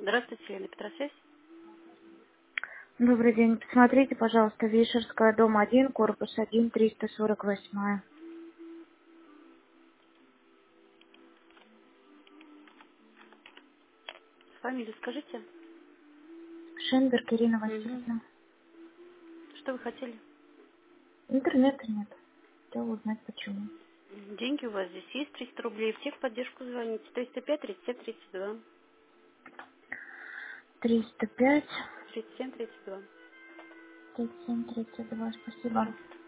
Здравствуйте, Елена Петросвязь. Добрый день. Посмотрите, пожалуйста, Вишерская, дом 1, корпус 1, 348. Фамилию скажите. Шенберг Ирина Угу. Васильевна. Что вы хотели? Интернета нет. Хотела узнать, почему. Деньги у вас здесь есть, 300 рублей. В техподдержку звоните. 305 37 32. 305 37 32. 37 32. Спасибо.